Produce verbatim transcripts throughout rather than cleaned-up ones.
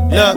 Look,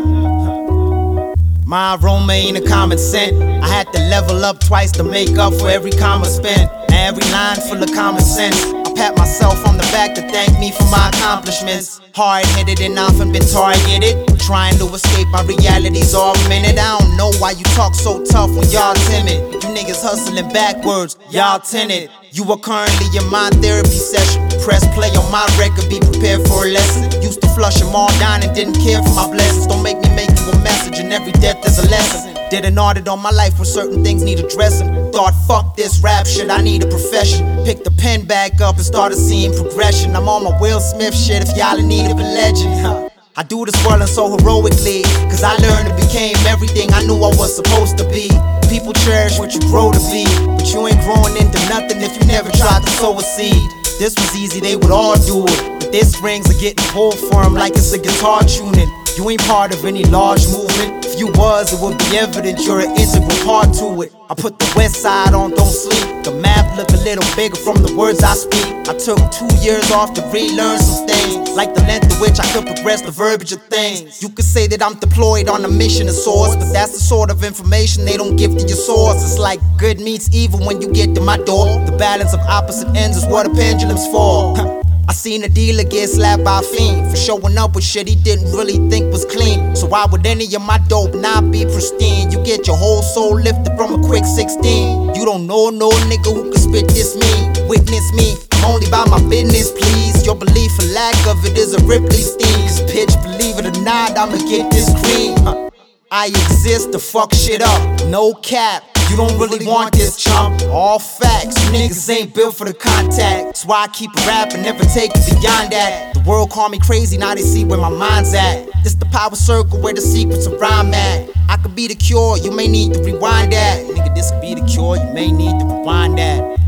my aroma ain't a common scent. I had to level up twice to make up for every comma spent. Every line full of common sense. I pat myself on the back to thank me for my accomplishments. Hard-headed and often been targeted, trying to escape my realities all minute. I don't know why you talk so tough when y'all timid. You niggas hustling backwards, y'all tinted. You are currently in my therapy session. Press play on my record, be prepared for a lesson. Used to flush them all down and didn't care for my blessings. Don't make me make you a message, and every death is a lesson. Did an audit on my life where certain things need addressing. Thought, fuck this rap shit, I need a profession. Picked the pen back up and started seeing progression. I'm on my Will Smith shit if y'all in need of a legend. I do this world so heroically, cause I learned and became everything I knew I was supposed to be. People cherish what you grow to be, but you ain't growing into nothing if you never tried to sow a seed. This was easy, they would all do it, but their strings are getting pulled for them like it's a guitar tuning. You ain't part of any large movement. If you was, it would be evident you're an integral part to it. I put the west side on Don't Sleep. The map look a little bigger from the words I speak. I took two years off to relearn some things, like the length of which I could progress the verbiage of things. You could say that I'm deployed on a mission of sorts, but that's the sort of information they don't give to your source. It's like good meets evil when you get to my door. The balance of opposite ends is what a pendulum's for. I seen a dealer get slapped by a fiend for showing up with shit he didn't really think was clean. So why would any of my dope not be pristine? You get your whole soul lifted from a quick sixteen. You don't know no nigga who can spit this mean. Witness me, I'm only about my business, please. Your belief or lack of it is a Ripley steam. Cause pitch, believe it or not, I'ma get this cream. Huh. I exist to fuck shit up, no cap. You don't really want this chump, all facts. You niggas ain't built for the contact. That's why I keep rapping, never take it beyond that. The world call me crazy, now they see where my mind's at. This the power circle where the secrets of rhyme at. I could be the cure, you may need to rewind that. Nigga, this could be the cure, you may need to rewind that.